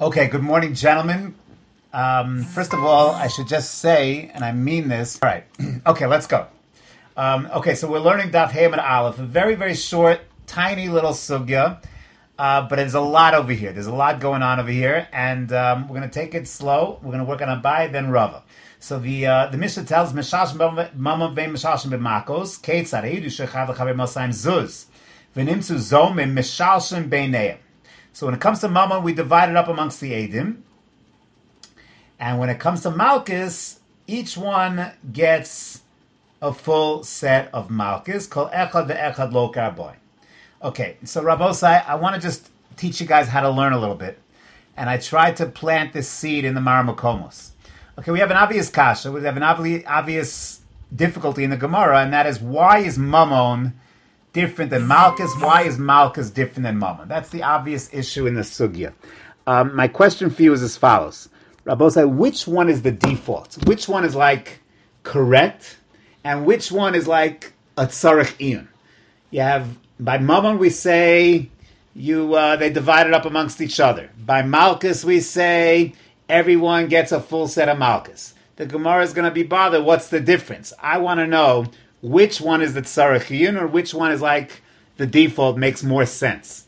Okay, good morning, gentlemen. First of all, I should just say, and I mean this. All right. Okay, let's go. Okay, so we're learning Daf Hey and Aleph, a very, very short, tiny little sugya, but there's a lot over here. There's a lot going on over here, and we're going to take it slow. We're going to work on Abai, then Rava. So the Mishnah tells Meshashim Mamam Vein Meshashim B'Makos Keitzar Eidu Shechav L'Chaver Mosayim Zuz V'Nimtzu Zomim Meshalshim Beineim. So when it comes to Mammon, we divide it up amongst the Eidim. And when it comes to Malchus, each one gets a full set of Malchus. Kol echad ve'echad lo karboy. Okay, so Rabosai, I want to just teach you guys how to learn a little bit. And I tried to plant this seed in the Maramakomos. Okay, we have an obvious kasha. We have an obvious difficulty in the Gemara, and that is, why is Mammon different than Malchus? Why is Malchus different than Mammon? That's the obvious issue in the sugya. My question for you is as follows. Rabbosai, which one is the default? Which one is like correct? And which one is like a tzarech iyun? You have, by Mammon we say they divide it up amongst each other. By Malchus we say everyone gets a full set of Malchus. The Gemara is going to be bothered. What's the difference? I want to know which one is the tzarech iyun, or which one is like the default, makes more sense.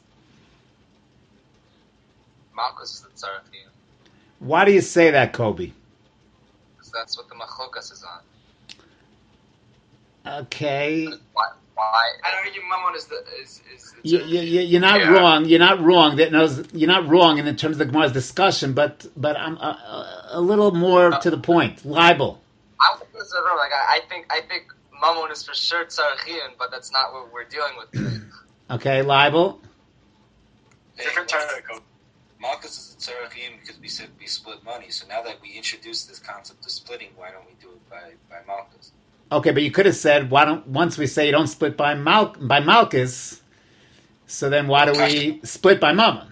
Malchus is the tzarech iyun. Why do you say that, Kobe? Because that's what the machlokas is on. Okay. Why? I argue Mammon is the You're not wrong. You're not wrong. You're not wrong in terms of the Gemara's discussion, but I'm a little more to the point. Libel. I think Mammon is for sure tzarech iyun, but that's not what we're dealing with today. Okay, libel. Different Tarek. Malchus is a tzarech iyun because we said we split money. So now that we introduced this concept of splitting, why don't we do it by Malchus? Okay, but you could have said, once we say you don't split by Malchus, so then why do we split by Mammon?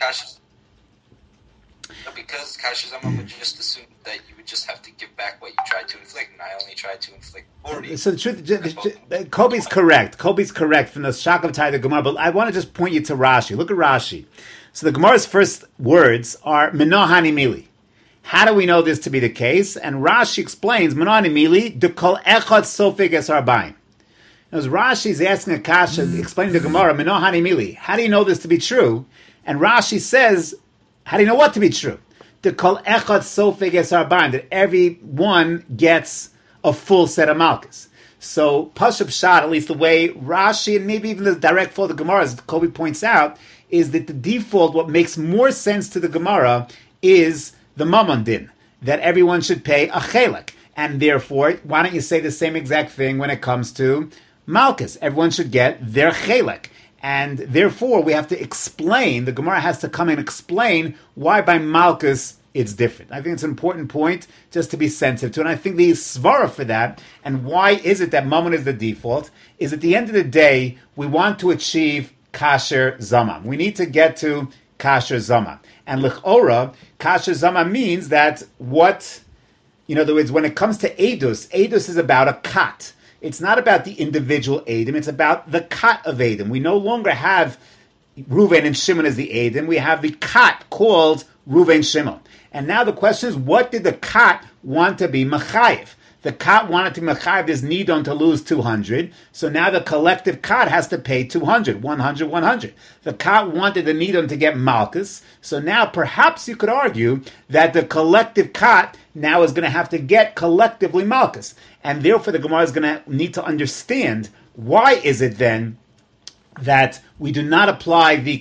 Because Kasha Zaman would just assume that you would just have to give back what you tried to inflict, and I only tried to inflict 40. So the truth, Kobe's correct. Kobe's correct from the Shakav the Gemara, but I want to just point you to Rashi. Look at Rashi. So the Gemara's first words are Minohani Mili. How do we know this to be the case? And Rashi explains, Minohani Mili, de kol echad sofik es arbaim. As Rashi's asking a kasha, explaining the Gemara, Minohani Mili, how do you know this to be true? And Rashi says, how do you know what to be true? De kol echad sofik es arbaim, that everyone gets a full set of Malchus. So, Pashup Shad, at least the way Rashi, and maybe even the direct flow of the Gemara, as Kobe points out, is that the default, what makes more sense to the Gemara, is the Mammon din, that everyone should pay a chelek. And therefore, why don't you say the same exact thing when it comes to Malchus? Everyone should get their chelek. And therefore, we have to explain, the Gemara has to come and explain why by Malchus it's different. I think it's an important point just to be sensitive to. And I think the svara for that, and why is it that Mammon is the default, is at the end of the day, we want to achieve kasher zaman. We need to get to kasher zaman. And l'chora, kasher zaman means that in other words, when it comes to Eidos is about a kat. It's not about the individual Eidim, it's about the kat of Eidim. We no longer have Reuven and Shimon as the Eidim, we have the kat called Reuven Shimon. And now the question is, what did the kat want to be mechayiv? The kat wanted to mechayiv this nidon to lose 200, so now the collective kat has to pay 200, 100, 100. The kat wanted the nidon to get malchus, so now perhaps you could argue that the collective kat now is going to have to get collectively malchus. And therefore the Gemara is going to need to understand, why is it then that we do not apply the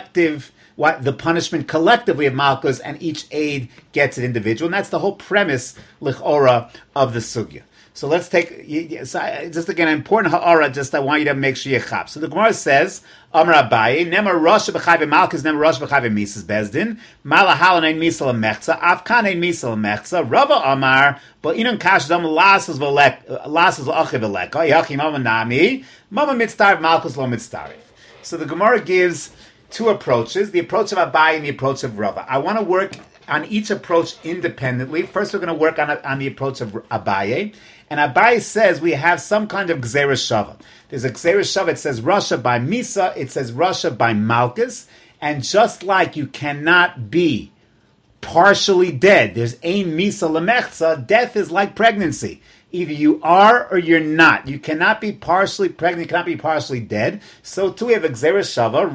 punishment collectively of Malchus, and each aid gets an individual. And that's the whole premise, lichora, of the sugya. So let's take, just again, an important ha'ara, just I want you to make sure you chap. So the Gemara says, Amar Abaye, Nemar Rosh b'chayve Malchus, Nemar Rosh b'chayve Mises Bezdin, Malahalan ein Misal Mechza, Afkan ein Misal Mechza, Rava Amar, but Inon Kash Dam Lasas V'achiv V'leka, Yachim Mama Nami, Mama Mitztarv, Malchus Lo Mitztarv. So the Gemara gives two approaches, the approach of Abaye and the approach of Rava. I want to work on each approach independently. First, we're going to work on the approach of Abaye. And Abaye says we have some kind of Gzeira Shava. There's a Gzeira Shava, it says Rasha by Misa, it says Rasha by Malchus. And just like you cannot be partially dead. There's ein misa lemechza. Death is like pregnancy. Either you are or you're not. You cannot be partially pregnant, you cannot be partially dead. So too we have Gzeira Shava,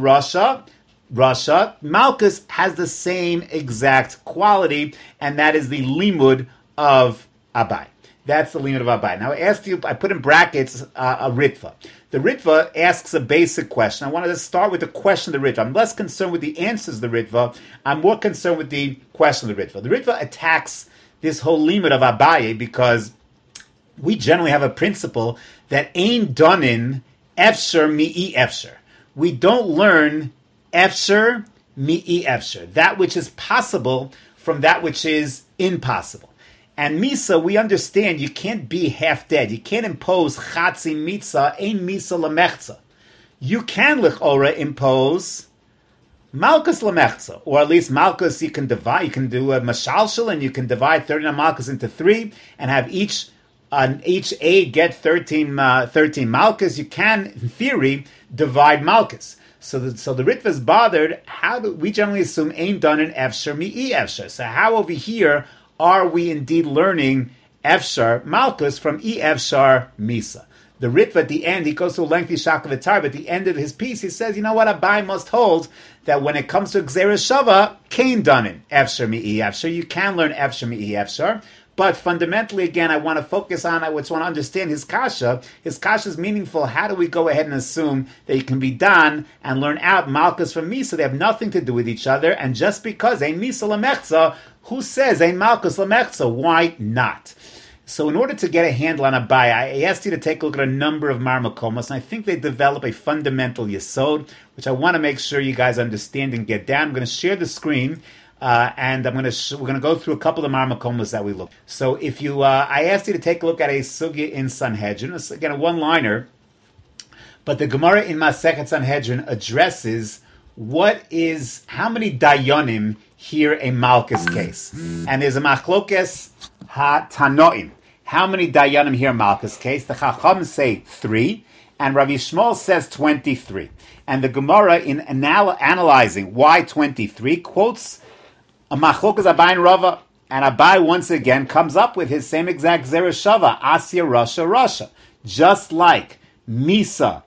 Rasha. Malchus has the same exact quality, and that is the limud of Abai. That's the limud of Abai. Now I put in brackets a Ritva. The Ritva asks a basic question. I wanted to start with the question of the Ritva. I'm less concerned with the answers of the Ritva. I'm more concerned with the question of the Ritva. The Ritva attacks this whole limud of Abai because we generally have a principle that ein donin efsher mi'i efsher. We don't learn efsher mi'i efsher, that which is possible from that which is impossible. And misa, we understand you can't be half dead. You can't impose chatzi mitza, ein misa lemechza. You can lichora impose malchus lemechza, or at least malchus you can divide. You can do a mashalshal, and you can divide 39 malchus into 3 and have each aid get 13 malchus. You can, in theory, divide malchus. So the Ritva is bothered. How do we generally assume ain't done in efsher mi'i efsher? So how over here are we indeed learning efsher malchus from e efsher misa? The Ritva at the end, he goes through a lengthy shakavitar, but at the end of his piece, he says, you know what, Abai must hold that when it comes to Gzeira Shava, kain done in efsher mi'i efsher. You can learn efsher mi'i efsher. But fundamentally, again, I want to focus on, I just want to understand his kasha. His kasha is meaningful. How do we go ahead and assume that you can be done and learn out malchus from misa? They have nothing to do with each other. And just because ein misa lemechza, who says ein malchus lemechza? Why not? So in order to get a handle on Abai, I asked you to take a look at a number of marmakomos, and I think they develop a fundamental yesod, which I want to make sure you guys understand and get down. I'm going to share the screen. And we're going to go through a couple of marmakomos that we look. So if you, I asked you to take a look at a sugya in Sanhedrin. It's again a one-liner, but the Gemara in Masechet Sanhedrin addresses how many dayanim hear a malchus case, and there's a machlokes ha-tanoim. How many dayanim hear a malchus case? The Chacham say 3, and Rav Yishmael says 23. And the Gemara in analyzing why 23 quotes a machlokas Abai and Rava, and Abai once again comes up with his same exact Gzeira Shava, Asya Rasha. Just like Misa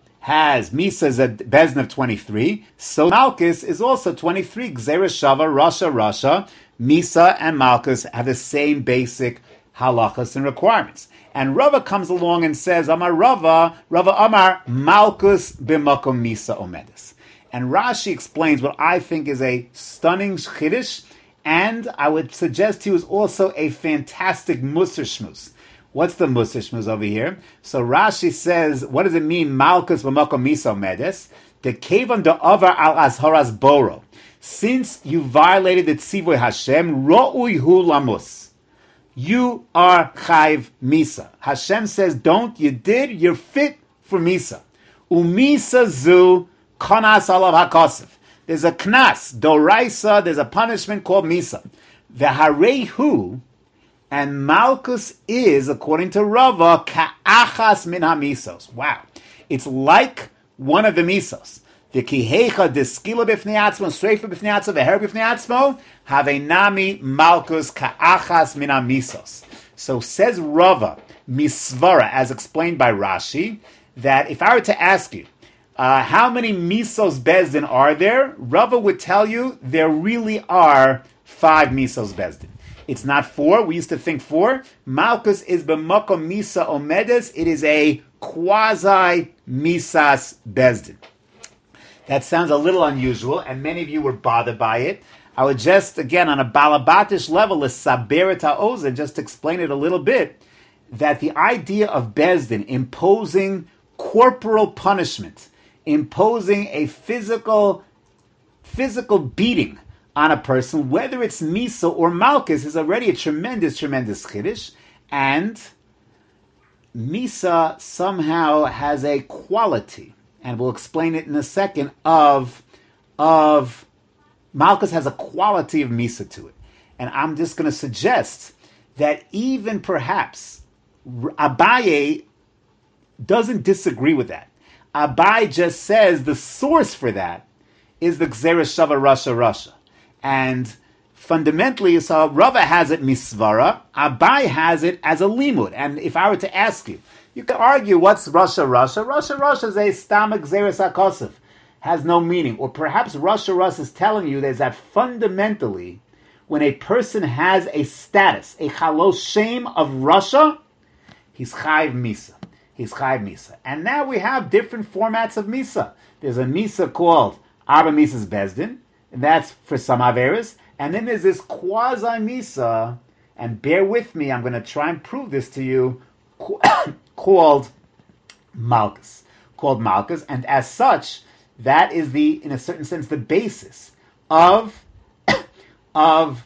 is a bezin of 23, so Malchus is also 23. Gzeira Shava, Rasha. Misa and Malchus have the same basic halachas and requirements. And Rava comes along and says, Amar Rava Amar Malchus b'makom Misa omedes. And Rashi explains what I think is a stunning chiddush, and I would suggest he was also a fantastic Musar Shmuz. What's the Musar Shmuz over here? So Rashi says, what does it mean, Malchus b'makom Misa omedes? The kevan da'avar al azharas boro. Since you violated the tzivoy Hashem, ro'ui hu lamus. You are chayv misa. Hashem says, don't, you did, you're fit for misa. Umisa zu kanas alav hakosef. There's a knas, doraisa, there's a punishment called misa. V'harehu, and Malchus is, according to Rava, ka'achas min ha-misos. Wow. It's like one of the misos. The kihecha deskila b'fnei atzmo, sreifa b'fnei atzmo, v'her b'fnei atzmo, havenami Malchus ka'achas min ha-misos. So says Rava, misvara, as explained by Rashi, that if I were to ask you, how many misos bezdin are there? Rava would tell you there really are 5 misos bezdin. It's not 4. We used to think 4. Malchus is b'makom misa omedes. It is a quasi misas bezdin. That sounds a little unusual, and many of you were bothered by it. I would just, again, on a balabatish level, a saberet ha'ozen, just explain it a little bit, that the idea of bezdin imposing corporal punishment, imposing a physical beating on a person, whether it's Misa or Malchus, is already a tremendous chiddush, and Misa somehow has a quality, and we'll explain it in a second, of Malchus has a quality of Misa to it. And I'm just going to suggest that even perhaps Abaye doesn't disagree with that. Abai just says the source for that is the Gzeira Shava Rasha. And fundamentally, so Rava has it misvara, Abai has it as a limud. And if I were to ask you, you could argue what's Rasha Rasha. Rasha Rasha is a stamach zeres hakosef, has no meaning. Or perhaps Rasha Rasha is telling you is that fundamentally, when a person has a status, a chalos shame of Rasha, he's chayv misa. He's chayv misa. And now we have different formats of misa. There's a misa called Arba Misas Bezdin, and that's for some averas. And then there's this quasi-misa, and bear with me, I'm going to try and prove this to you, called Malchus. Called Malchus, and as such, that is in a certain sense, the basis of Abai's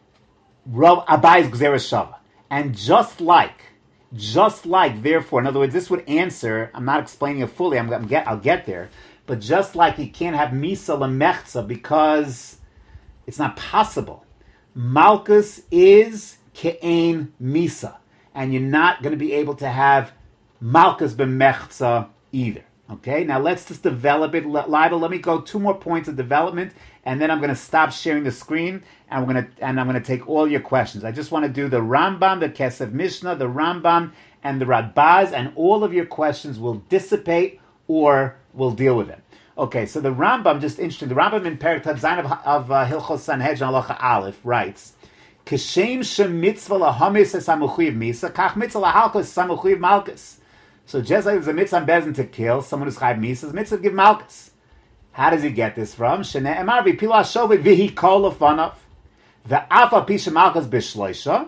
Gzeres Shava. And just like, therefore, in other words, this would answer, I'm not explaining it fully, I'll get there, but just like you can't have Misa Lemechza because it's not possible. Malchus is Ke'ein Misa. And you're not going to be able to have Malchus B'mechza either. Okay? Now let's just develop it. Liba, let me go 2 more points of development, and then I'm going to stop sharing the screen, and I'm going to take all your questions. I just want to do the Rambam, the Kesef Mishnah, the Rambam, and the Radbaz, and all of your questions will dissipate or we'll deal with them. Okay, so the Rambam, just interesting, the Rambam in Perek Tad Zayin of Hilchos Sanhedrin Halacha Aleph writes, Kishem shem mitzvah lahamis es hamuchiv misa, kach mitzvah lahalkos es hamuchiv malchus. So just like there's a mitzvah on bezin to kill, someone who's chayv misa, is mitzvah to give malchus. How does he get this from? Shene'emar v'pilu hashovet v'hi kol lefanav, v'af al pi shemalchus b'shloisha,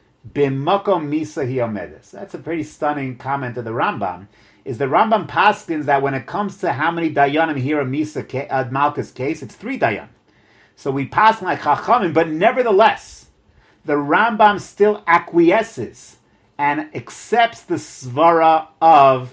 b'makom misa hi omedes. That's a pretty stunning comment of the Rambam. Is the Rambam paskins that when it comes to how many dayanim here in Misa Malchus case, it's 3 dayan. So we pass like Chachamim, but nevertheless, the Rambam still acquiesces and accepts the svara of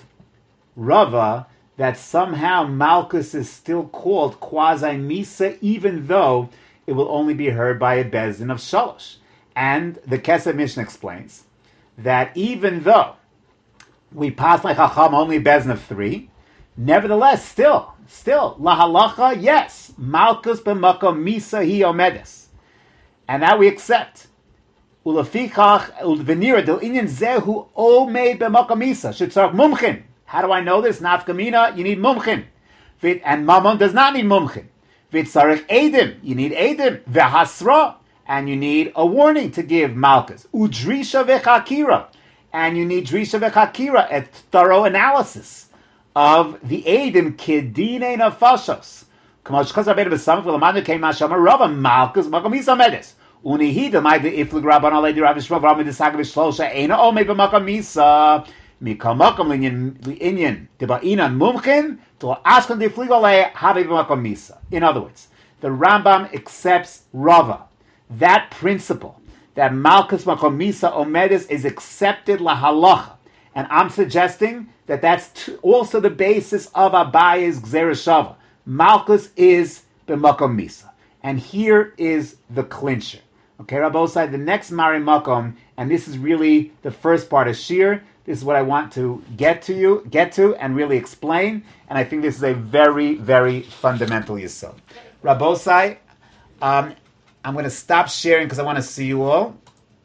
Rava that somehow Malchus is still called quasi Misa, even though it will only be heard by a bezdin of Shalosh. And the Kesef Mishnah explains that even though we pass like Chacham only bezdin of 3, nevertheless, still, lahalacha, yes, Malchus b'makom Misa hi omedes, and that we accept. Ulafikach ulvenira del inyan zehu omed b'makom Misa shetzarach mumchin. How do I know this? Nafkamina, you need mumchin, and Mammon does not need mumchin. V'tzarach edim, you need edim. V'hasra, and you need a warning to give Malchus. Udrisha v'chakira, and you need drisha v'chakira, a thorough analysis of the edim kidine nafashos. K'mosh chaz rabbeinu b'samach v'lamadu kein mashama Rava Malchus makom Misa medes. Unihida my the iflig rabban alei Rav Yishmael v'ram midisag v'shlosha eina omei b'makom Misa mikol makom l'inyan deba'inan mumchin to ashkan deflig alei havi b'makom Misa. In other words, the Rambam accepts Rava, that principle that Malchus makom Misa omedes is accepted lahalacha, and I'm suggesting that that's also the basis of Abaye's Gzeres Shava. Malchus is b'makom Misa, and here is the clincher. Okay, Rabbosai, the next Mari Makom, and this is really the first part of Shir. This is what I want to get to, and really explain. And I think this is a very, very fundamental yesod. Rabbosai, I'm going to stop sharing because I want to see you all.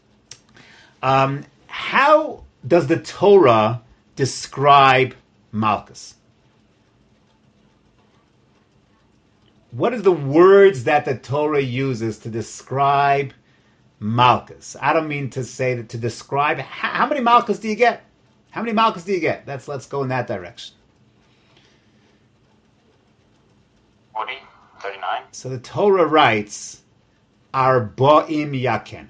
How does the Torah describe Malchus? What are the words that the Torah uses to describe Malchus? I don't mean to say that to describe. How many Malchus do you get? How many Malchus do you get? Let's go in that direction. 40, 39. So the Torah writes, Arboim Yaken.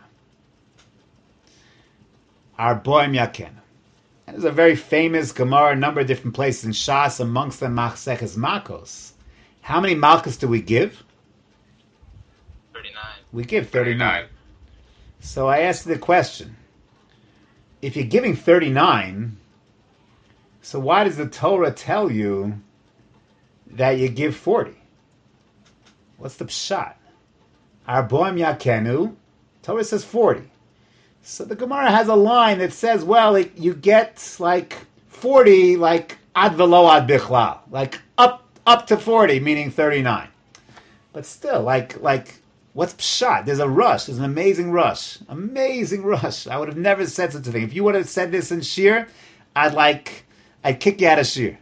Arboim Yaken. And there's a very famous Gemara, a number of different places in Shas, amongst them Machseches Makos. How many Malchus do we give? 39. We give 39. So I asked the question, if you're giving 39, so why does the Torah tell you that you give 40? What's the pshat? Arboim Yakenu, Torah says 40. So the Gemara has a line that says, well, you get like 40, like ad velo ad bichlal, like up to 40, meaning 39. But still, like What's pshat? There's a rush. There's an amazing rush. Amazing rush. I would have never said such a thing. If you would have said this in shir, I'd kick you out of shir.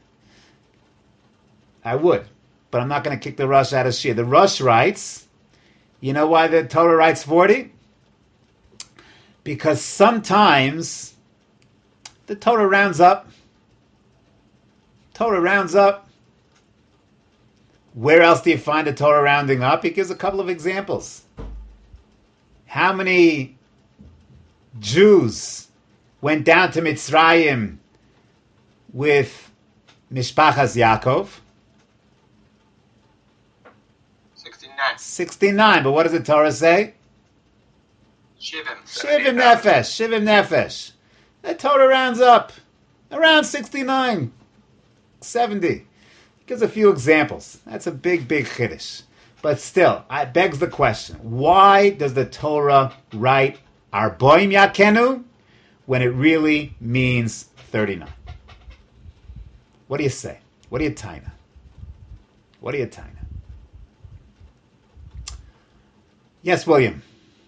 I would. But I'm not going to kick the rush out of shir. The rush writes, you know why the Torah writes 40? Because sometimes the Torah rounds up. Torah rounds up. Where else do you find the Torah rounding up? He gives a couple of examples. How many Jews went down to Mitzrayim with Mishpachas Yaakov? 69. 69. But what does the Torah say? Shivim. Shivim nefesh. Shivim nefesh. The Torah rounds up around 69, 70. Gives a few examples. That's a big chiddush. But still, it begs the question, why does the Torah write Arboim Yakenu when it really means 39? What do you say? What do you taina? What do you taina? Yes, William.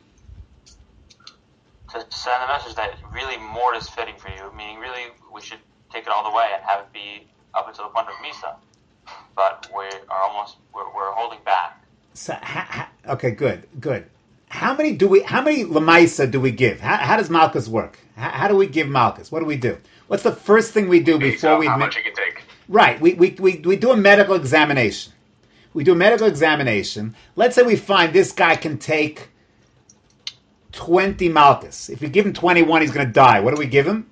To send a message that really more is fitting for you, meaning really we should take it all the way and have it be up until the point of Misa. But we're holding back. So, okay, good. How many Lamaisa do we give? How does Malchus work? How do we give Malchus? What do we do? What's the first thing we do before we... How much you can take. Right, we do a medical examination. We do a medical examination. Let's say we find this guy can take 20 Malchus. If we give him 21, he's going to die. What do we give him?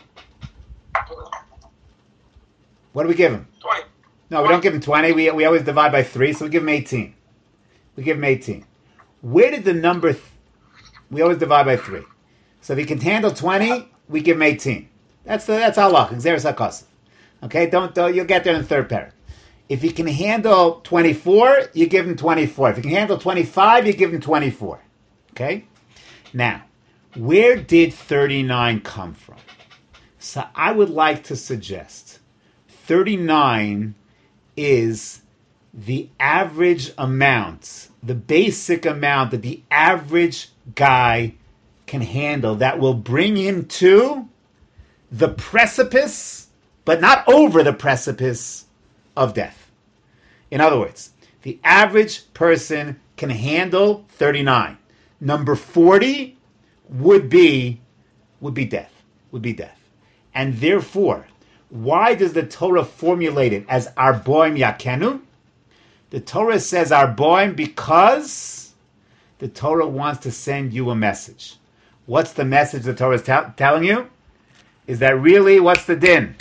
What do we give him? 20. No, we don't give him 20. We always divide by 3, so we give him 18. We give him 18. Where did the number... we always divide by 3. So if he can handle 20, we give him 18. That's halach, Xeris HaKosov. Okay, don't you'll get there in the third parak. If he can handle 24, you give him 24. If he can handle 25, you give him 24. Okay? Now, where did 39 come from? So I would like to suggest 39 is the average amount, the basic amount that the average guy can handle that will bring him to the precipice, but not over the precipice of death. In other words, the average person can handle 39. Number 40 would be death. And therefore, why does the Torah formulate it as Arboim Yakenu? The Torah says Arboim because the Torah wants to send you a message. What's the message the Torah is telling you? Is that really, what's the din?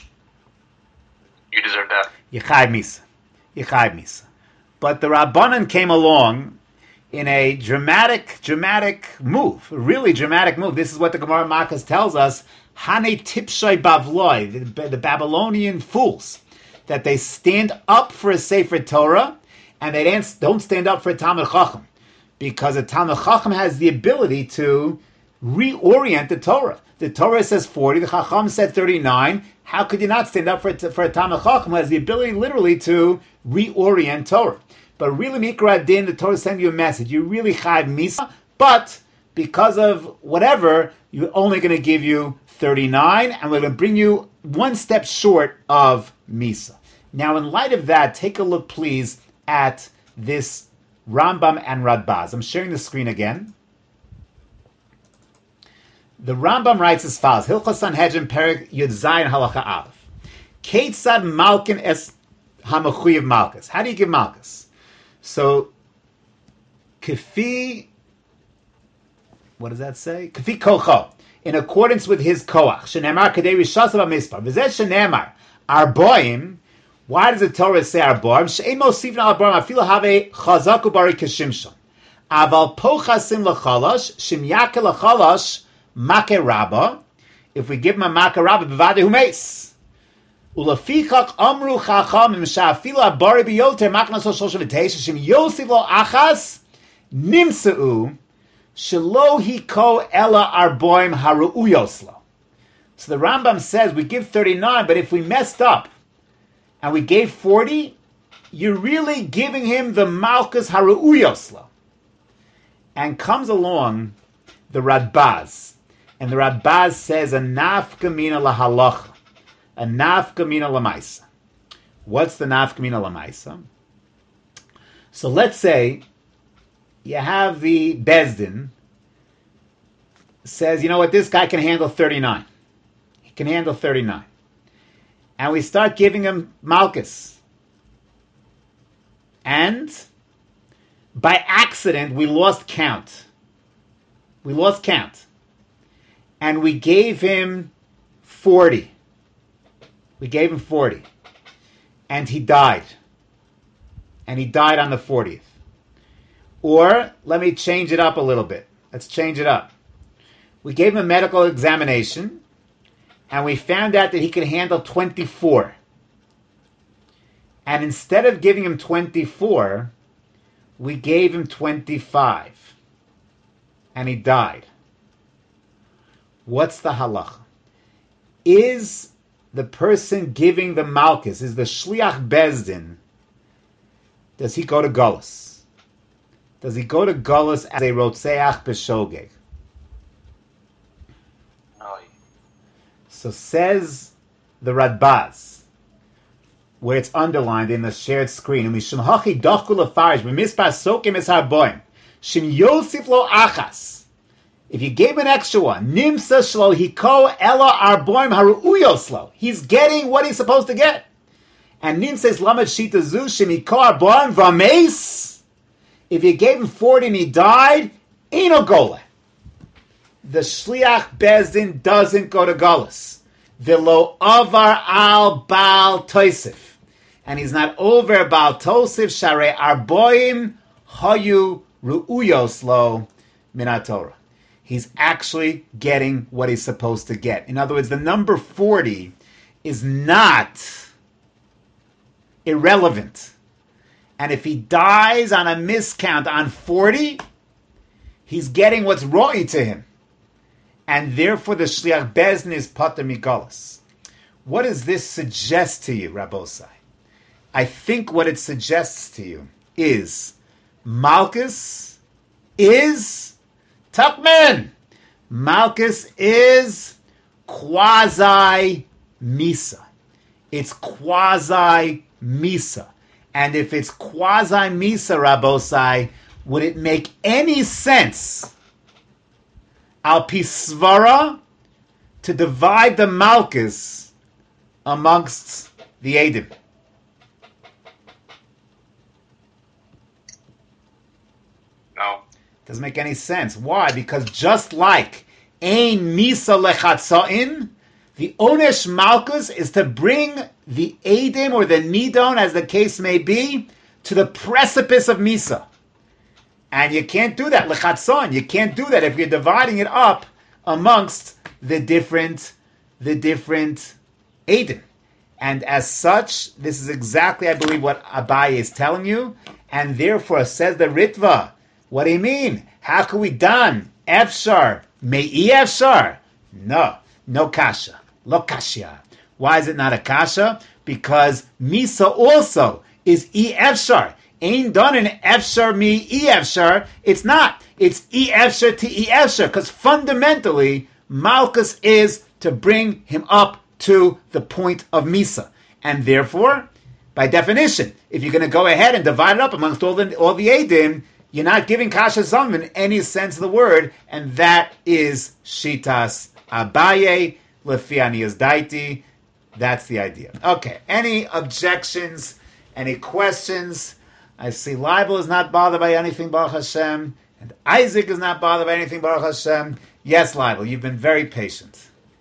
You deserve that. Yechayv Misa. But the Rabbanan came along in a dramatic move, a really dramatic move. This is what the Gemara Makkos tells us. Hane tipshay bavloi, the Babylonian fools, that they stand up for a Sefer Torah and they don't stand up for a Talmud Chacham, because a Talmud Chacham has the ability to reorient the Torah. The Torah says 40, the Chacham said 39. How could you not stand up for a Talmud Chacham who has the ability literally to reorient Torah? But really, Mikra Din, the Torah sends you a message. You really Chayv Misa, but because of whatever, you're only going to give you 39, and we're going to bring you one step short of Misa. Now, in light of that, take a look, please, at this Rambam and Radbaz. I'm sharing the screen again. The Rambam writes as follows: Hilchos Sanhedrin Perek Yud Zayin Halacha Aleph. Keitzad Malkin es Hamachuyev Malchus. How do you give Malchus? So, Kefi, what does that say? Kefi Kocho, in accordance with his Koach. Shenemar Kadei Rishasav HaMispar. V'zeh Shenemar Arboim. Why does the Torah say Arboim? She'en mosifin al Arboim afilu have chazaku bari keshimshon. Aval pochasim l'chalash shim yakel l'chalash make rabba. If we give him a make rabba, b'vadeh hu meis. Ulafichach amru chachamim she'afilu abari biyoter maknas shosha v'teisha shim yosif lo achas nimseu shelo hiko ela Arboim haru'uyoslo. So the Rambam says we give 39, but if we messed up and we gave 40, you're really giving him the Malchus Haru'uyoslo. And comes along the Radbaz. And the Radbaz says, a nafka mina lahalacha. A nafka mina lamaisa. What's the nafka mina lamaisa? So let's say you have the Bezdin says, you know what, this guy can handle 39. He can handle 39. And we start giving him Malchus. And by accident, we lost count. We lost count. And we gave him 40. We gave him 40. And he died. And he died on the 40th. Or, let me change it up a little bit. Let's change it up. We gave him a medical examination, and we found out that he could handle 24. And instead of giving him 24, we gave him 25. And he died. What's the halacha? Is the person giving the malchus, is the shliach bezdin, does he go to Gullus? Does he go to Gullus as a rotzeach b'shogeg? No. So says the Radbaz, where it's underlined in the shared screen, Mishum hachi dachku lefarish b'mispar sokim es harboim shim yosif lo achas. If you gave an extra one, nimsa shlo hiko elo arboim haruuyoslo. He's getting what he's supposed to get. And Nin says lamed shita zu shim hiko arboim vameis. If you gave him 40 and he died, eno gola. The shliach bezdin doesn't go to Gullus. Velo avar al Baal Tosif. And he's not over Baal Tosif, Share Arboim Hayu Ru'uyoslo Minatorah. He's actually getting what he's supposed to get. In other words, the number 40 is not irrelevant. And if he dies on a miscount on 40, he's getting what's ro'i to him. And therefore the Shliach Bezdin is Pater Migulis. What does this suggest to you, Rabbosai? I think what it suggests to you is Malchus is Tuckman. Malchus is quasi-Misa. It's quasi-Misa. And if it's quasi-Misa, Rabbosai, would it make any sense Al Pisvara to divide the Malchus amongst the Eidim? No. Doesn't make any sense. Why? Because just like Ein Misa Lechatzain, the Onesh Malchus is to bring the Eidim or the Nidon, as the case may be, to the precipice of Misa. And you can't do that, Lechatzain. You can't do that if you're dividing it up amongst the different Eidim. And as such, this is exactly, I believe, what Abaye is telling you. And therefore, says the Ritva, what do you mean? How can we done? Efshar. Me'i efshar? No. No kasha. Lo kashya. Why is it not a kasha? Because Misa also is E efshar. Ain't done in efshar mi E efshar. It's not. It's E efshar to E efshar. Because fundamentally, Malchus is to bring him up to the point of Misa. And therefore, by definition, if you're going to go ahead and divide it up amongst all the Eidim, you're not giving Kasha Zam in any sense of the word, and that is Shitas Abaye, Lefianias Daiti. That's the idea. Okay, any objections, any questions? I see Leibel is not bothered by anything, Baruch Hashem, and Isaac is not bothered by anything, Baruch Hashem. Yes, Leibel, you've been very patient.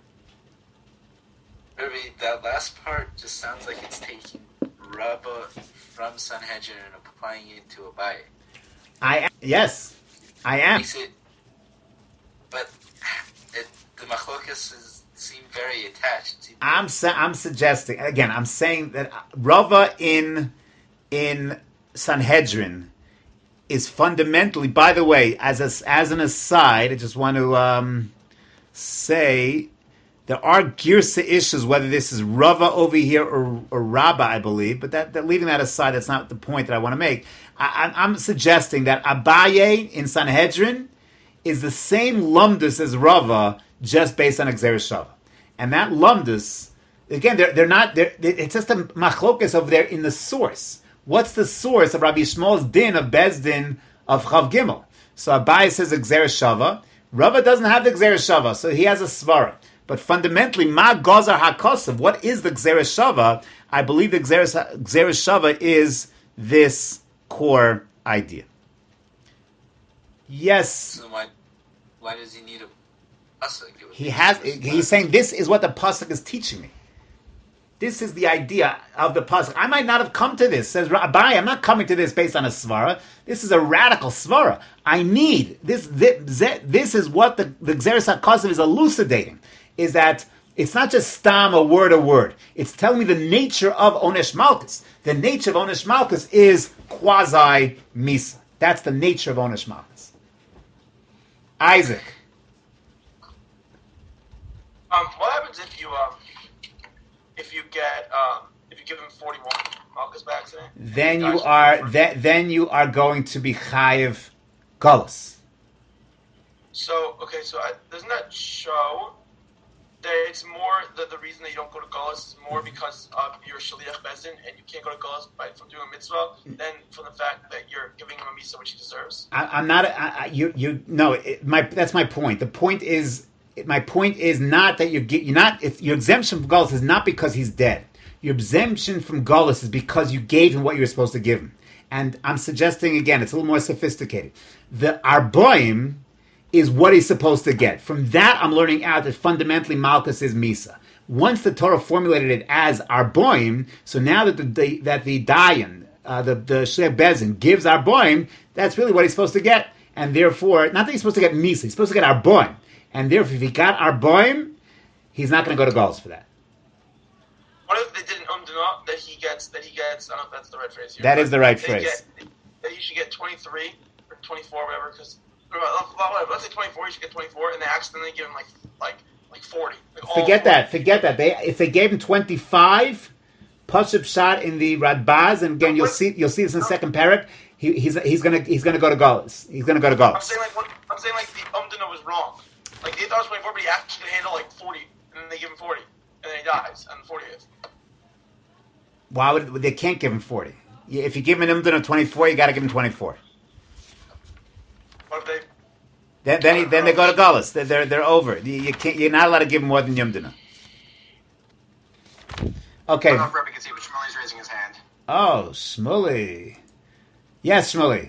Maybe that last part just sounds like it's taking Rabbah from Sanhedrin and applying it to Abaye. Yes, I am. But the machlokas seem very attached. I'm suggesting again. I'm saying that Rava in Sanhedrin is fundamentally. By the way, as an aside, I just want to say There are girsa issues whether this is Rava over here or Rabba, I believe, but that leaving that aside, that's not the point that I want to make. I'm suggesting that Abaye in Sanhedrin is the same lumdus as Rava, just based on Xeris Shava. And that lumdus, again, it's just a machlokas over there in the source. What's the source of Rabbi Yishmael's din of Bezdin of Chav Gimel? So Abaye says Xeris Shava. Rava doesn't have the Xeris Shava, so he has a svara. But fundamentally, Ma Gozar HaKosav, what is the Xeris Shava? I believe the Xeris Shava is this core idea. Yes. So why does he need a pasuk? He's saying this is what the pasuk is teaching me. This is the idea of the pasuk. I might not have come to this. Says Abaye, I'm not coming to this based on a svara. This is a radical svara. I need this. This is what the Xeris HaKosav is elucidating. Is that it's not just stam a word. It's telling me the nature of Onesh Malkus. The nature of Onesh Malkus is quasi Misa. That's the nature of Onesh Malkus. Isaac. What happens if you give him 41 Malkus by accident? Then you are going to be chayiv galus. So doesn't that show that it's more the reason that you don't go to Gullus is more because of your Shaliach Bezin and you can't go to Gullus from doing a mitzvah than from the fact that you're giving him a mitzvah which he deserves? I'm not. That's my point. The point is, my point is not that you're not. If your exemption from Gullus is not because he's dead. Your exemption from Gullus is because you gave him what you were supposed to give him. And I'm suggesting again, it's a little more sophisticated. The Arboim is what he's supposed to get. From that, I'm learning out that fundamentally Malkus is Misa. Once the Torah formulated it as Arboim, so now that the Dayan, the Shliach Bezin gives Arboim, that's really what he's supposed to get. And therefore, not that he's supposed to get Misa, he's supposed to get Arboim. And therefore, if he got Arboim, he's not going to go to Galus for that. What if they did an umdana that he gets, I don't know if that's the right phrase here. That is the right phrase. That he should get 23 or 24, whatever, because let's say 24, he should get 24, and they accidentally give him like 40. Forget that. If they gave him 25, Pashup shot in the Radbaz, and again you'll see this in the second parak. He's gonna go to Galus. He's gonna go to Galus. I'm saying the umdana was wrong. Like they thought it was 24, but he actually could handle 40, and then they give him 40, and then he dies on the 40th. Why would they can't give him 40? If you give him an umdana 24, you got to give him 24. What if Then they go to Galus. They're over. You're not allowed to give him more than Yomdana. Okay. I don't know if Rebbe can see, but Shmuley's raising his hand. Oh, Shmuley. Yes, Shmuley.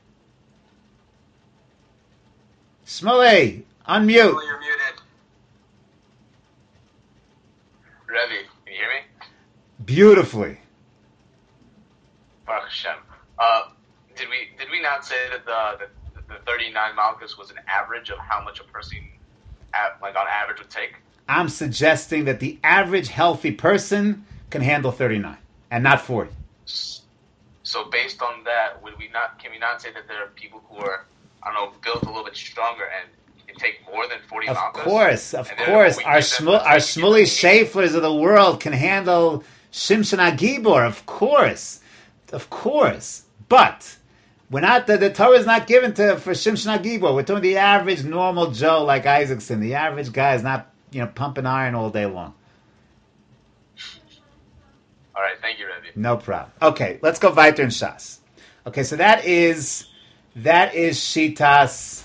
Shmuley, unmute. Shmuley, you're muted. Rebbe, can you hear me? Beautifully. Baruch Hashem. Did we not say that the 39 Malchus was an average of how much a person, on average, would take? I'm suggesting that the average healthy person can handle 39 and not 40. So based on that, can we not say that there are people who are, built a little bit stronger and can take more than 40 Malchus? Of course. Our Shmuley Shafers of the world can handle Shimshon HaGibor, of course. But we're not. The Torah is not given for Shimshon HaGibor. We're talking the average normal Joe like Isaacson. The average guy is not pumping iron all day long. All right, thank you, Rebbe. No problem. Okay, let's go weiter in Shas. Okay, so that is Shitas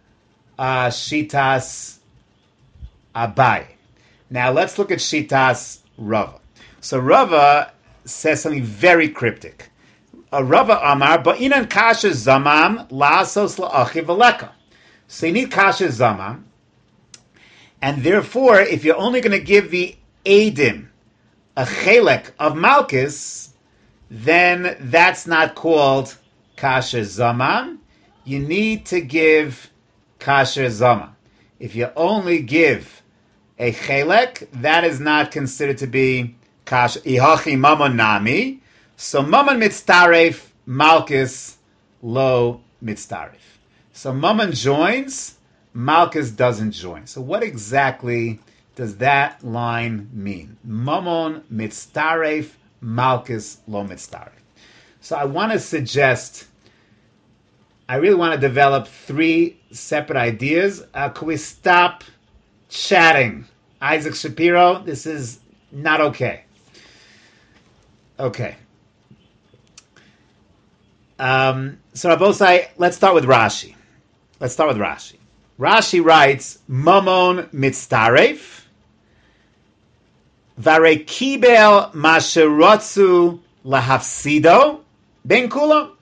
Abaye. Now let's look at Shitas Rava. So Rava says something very cryptic. Rava Amar, Ba'inan Kasha Zamam, La'asos La'achi V'leka. So you need Kasha Zamam, and therefore, if you're only going to give the Eidim a Chelek of Malchus, then that's not called Kasha Zamam. You need to give Kasha Zamam. If you only give a Chelek, that is not considered to be Kasha. Ihachi Mamon Nami. So Mammon mitztaref, Malchus lo mitztaref. So Mammon joins, Malchus doesn't join. So what exactly does that line mean? Mamon mitztaref, malchus lo mitztaref. So I want to suggest, I really want to develop 3 separate ideas. Could we stop chatting? Isaac Shapiro, this is not okay. Okay. So Rabosai, let's start with Rashi. Rashi writes, Mamon mitztaref, vare kibel masherotzu lahafsido, ben kulam.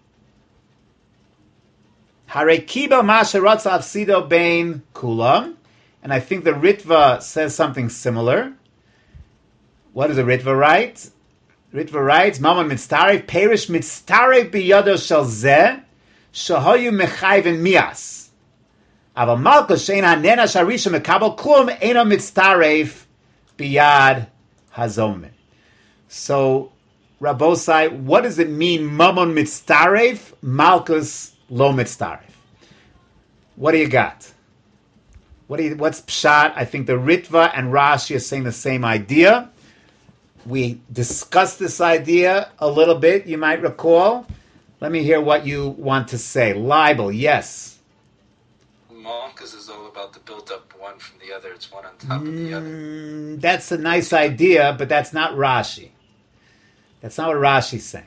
Hare kibel masherotzu lahafsido ben kulam. And I think the Ritva says something similar. What does the Ritva write? Ritva writes, Mamon mitztaref, perish mitztaref biyado shel zeh, shahoyu mechayven mias. Aval malchus shein hanena sharisha mekabel klum, eino mitztaref biyad hazomen. So, Rabosai, what does it mean, Mamon mitztaref, malchus lo mitztaref? What do you got? What's pshat? I think the Ritva and Rashi are saying the same idea. We discussed this idea a little bit, you might recall. Let me hear what you want to say. Libel, yes. Malchus is all about the build-up one from the other. It's one on top of the other. That's a nice idea, but that's not Rashi. That's not what Rashi's saying.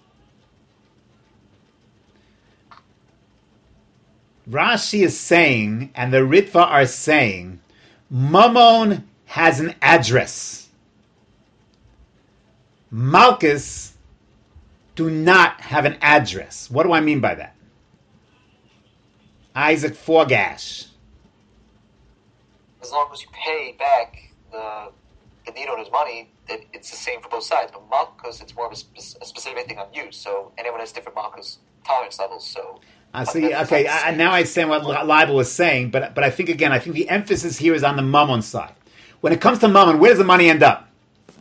Rashi is saying, and the Ritva are saying, Mamon has an address. Malchus do not have an address. What do I mean by that? Isaac Forgash. As long as you pay back the need owner's money, it's the same for both sides. But Malchus, it's more of a specific thing on you. So anyone has different Malchus tolerance levels. So. Now I understand what Libel was saying, but I think the emphasis here is on the Mammon side. When it comes to Mammon, where does the money end up?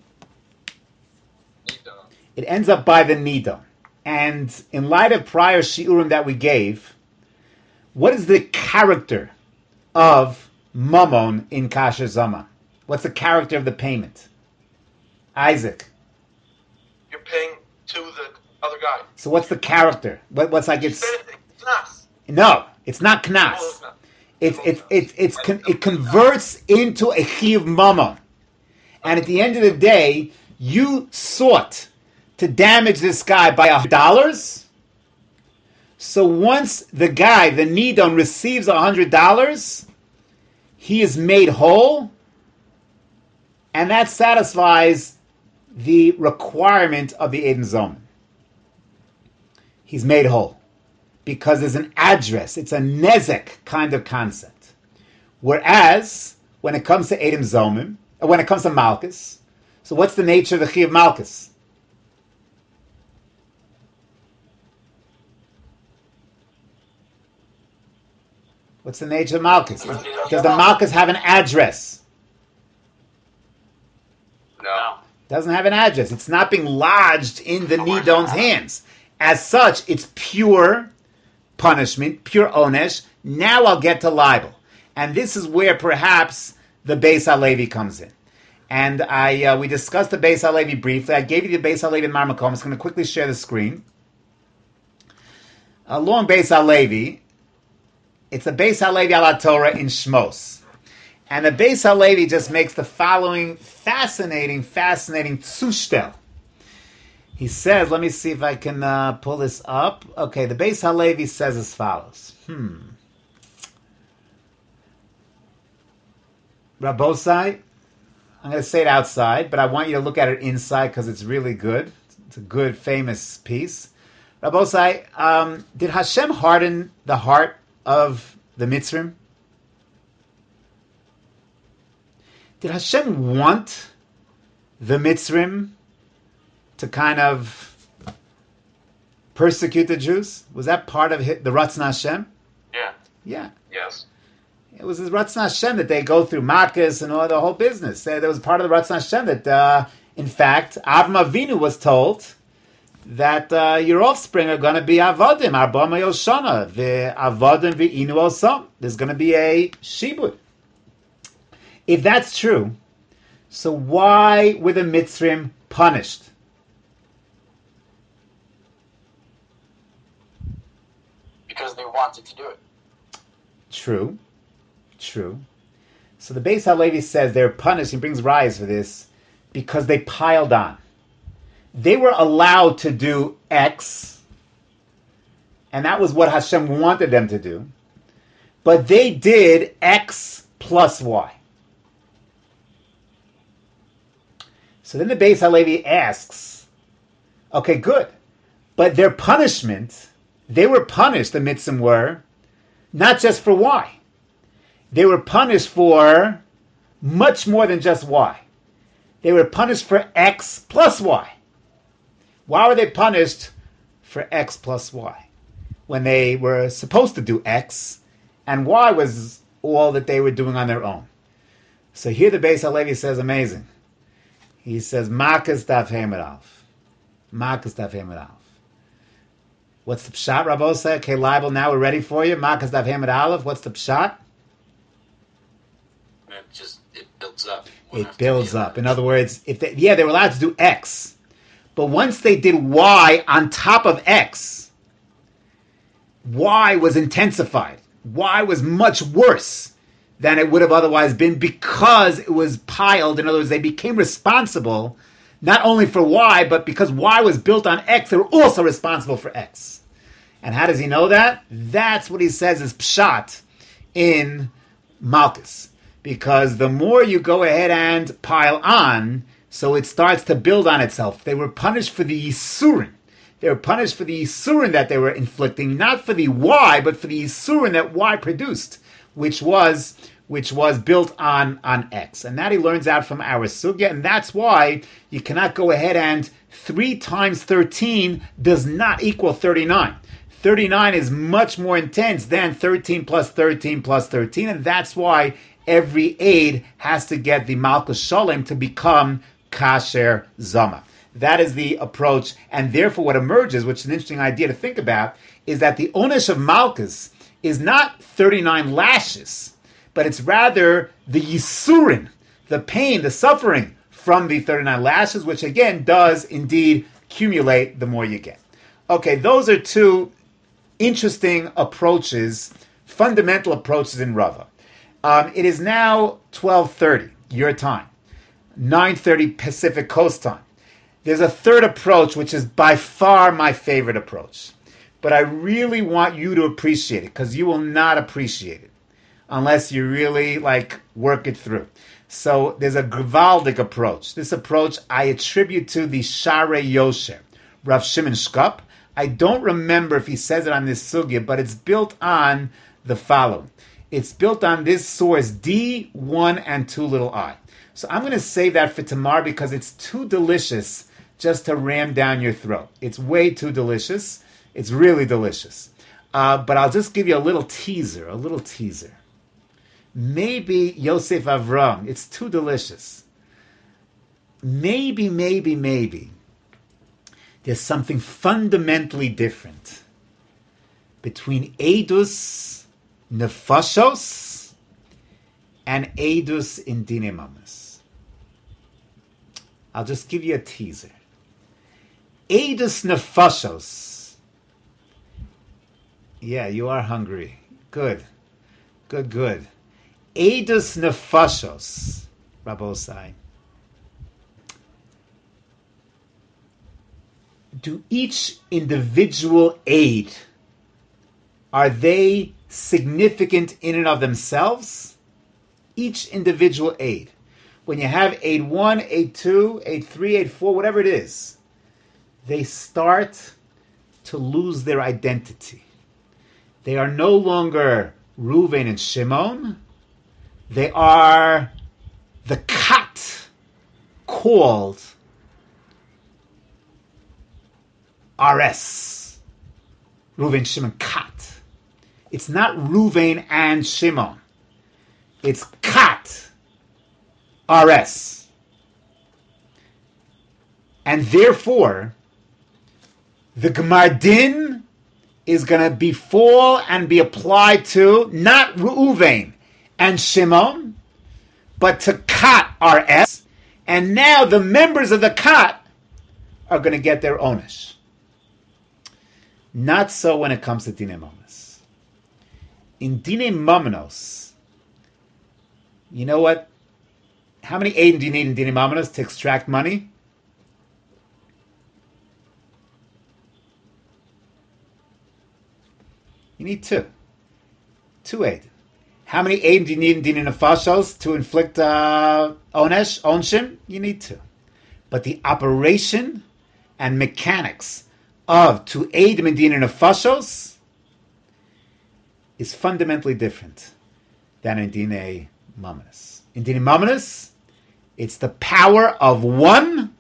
Nidon. It ends up by the Nidon. And in light of prior Shiurim that we gave, what is the character of Mammon in Kasher Zama? What's the character of the payment? Isaac. You're paying to the other guy. So what's the character? What's like it's... Knas. No, it's not knas. It converts into a chiyuv mammon, and at the end of the day, you sought to damage this guy by $100. So once the guy, the nidon, receives $100, he is made whole, and that satisfies the requirement of the Eden Zoman. He's made whole. Because there's an address. It's a nezek kind of concept. Whereas, when it comes to Edom Zomim, or when it comes to Malchus, so what's the nature of the Chi of Malchus? What's the nature of Malchus? Does the Malchus have an address? No. Doesn't have an address. It's not being lodged in the Nidon's hands. As such, it's pure punishment, pure onesh. Now I'll get to libel. And this is where perhaps the Beis HaLevi comes in. And we discussed the Beis HaLevi briefly. I gave you the Beis HaLevi in Marmakom. I'm just going to quickly share the screen. Along Beis HaLevi, it's the Beis HaLevi ala Torah in Shmos. And the Beis HaLevi just makes the following fascinating tzushtel. He says, let me see if I can pull this up. Okay, the Beis HaLevi says as follows. Rabosai, I'm going to say it outside, but I want you to look at it inside because it's really good. It's a good, famous piece. Rabosai, did Hashem harden the heart of the Mitzrim? Did Hashem want the Mitzrim to kind of persecute the Jews? Was that part of the Ratzon Hashem? Yeah. Yes. It was the Ratzon Hashem that they go through Makkas and all the whole business. There was part of the Ratzon Hashem that, in fact, Avram Avinu was told that your offspring are going to be Avodim, Arba Yoshana, Avodim V'inu Osam. There's going to be a Shibud. If that's true, so why were the Mitzrim punished? Because they wanted to do it. True. So the Beis HaLevi says they're punished, he brings rise for this, because they piled on. They were allowed to do X, and that was what Hashem wanted them to do, but they did X plus Y. So then the Beis HaLevi asks, okay, good, but their punishment, they were punished, the Mitzvim were, not just for Y. They were punished for much more than just Y. They were punished for X plus Y. Why were they punished for X plus Y? When they were supposed to do X, and Y was all that they were doing on their own. So here the Beis HaLevi says amazing. He says, Makas Daf Hemad Aleph. Makas Daf Hemad Aleph. What's the pshat, Rabosa? Okay, Libel, now we're ready for you. Makas Daf Hemad Aleph. What's the pshat? It builds up. It builds up. In other words, they were allowed to do X. But once they did Y on top of X, Y was intensified. Y was much worse than it would have otherwise been because it was piled. In other words, they became responsible not only for Y, but because Y was built on X, they were also responsible for X. And how does he know that? That's what he says is pshat in Malchus. Because the more you go ahead and pile on, so it starts to build on itself. They were punished for the Yisurin. They were punished for the Yisurin that they were inflicting, not for the Y, but for the Yisurin that Y produced, which was built on X. And that he learns out from our Sugya, and that's why you cannot go ahead and 3 times 13 does not equal 39. 39 is much more intense than 13 plus 13 plus 13, and that's why every aid has to get the Malchus Sholem to become Kasher Zama. That is the approach, and therefore what emerges, which is an interesting idea to think about, is that the Onesh of Malchus is not 39 lashes, but it's rather the Yisurin, the pain, the suffering from the 39 lashes, which again does indeed accumulate the more you get. Okay, those are 2 interesting approaches, fundamental approaches in Rava. It is now 12:30 your time, 9:30 Pacific Coast time. There's a third approach, which is by far my favorite approach. But I really want you to appreciate it, because you will not appreciate it unless you really work it through. So there's a Gvaldik approach. This approach I attribute to the Sharei Yosher, Rav Shimon Shkop. I don't remember if he says it on this sugya, but it's built on the following. It's built on this source, D1 and 2 little I. So I'm going to save that for tomorrow because it's too delicious just to ram down your throat. It's way too delicious. It's really delicious. But I'll just give you a little teaser. Maybe Yosef Avram. It's too delicious. Maybe there's something fundamentally different between Eidus Nefashos and Eidus in Dine Mamas. I'll just give you a teaser. Eidus Nefashos. Yeah, you are hungry. Good. Eidus Nefashos, Rabosai. Do each individual aid, are they significant in and of themselves? Each individual aid. When you have aid 1, aid 2, aid 3, aid 4, whatever it is, they start to lose their identity. They are no longer Reuven and Shimon. They are the kat called RS. Reuven, Shimon, kat. It's not Reuven and Shimon. It's kat RS. And therefore, the Gemar Din is going to befall and be applied to not Reuven and Shimon, but to kat are S, and now the members of the kat are going to get their onish. Not so when it comes to Dinei Mamonos. In Dinei Mamonos, you know what? How many Aiden do you need in Dinei Mamonos to extract money? You need 2. 2 Aiden. How many Aiden do you need in Dinei Nefashos to inflict onshim? You need 2. But the operation and mechanics of to aid in Dinei Nefashos is fundamentally different than in Dinei Mamonos. In Dinei Mamonos, it's the power of 1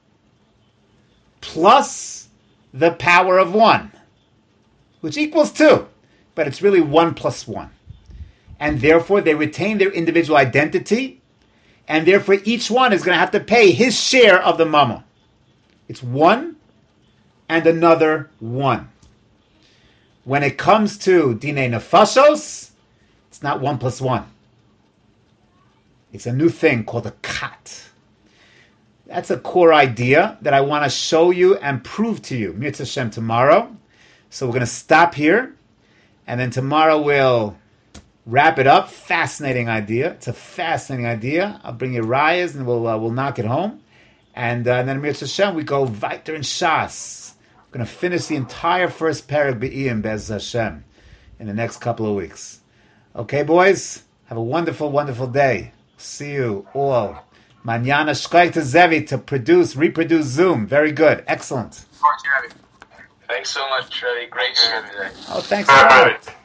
plus the power of 1, which equals 2, but it's really 1 plus 1. And therefore, they retain their individual identity, and therefore each one is going to have to pay his share of the mamon. It's 1 and another 1. When it comes to Dinei Nefashos, it's not 1 plus 1. It's a new thing called a kat. That's a core idea that I want to show you and prove to you, Mitzvah Hashem, tomorrow. So we're going to stop here, and then tomorrow we'll wrap it up. Fascinating idea. It's a fascinating idea. I'll bring you rayas, and we'll knock it home. And then Mitzvah Hashem, we go weiter in Shas. We're going to finish the entire first parak Be'iyim, Bez Hashem, in the next couple of weeks. Okay, boys? Have a wonderful, wonderful day. See you all. Manana Shkoyach to Zevi to reproduce Zoom. Very good. Excellent. Thanks so much, Trevi. Great show today. Oh, thanks a lot.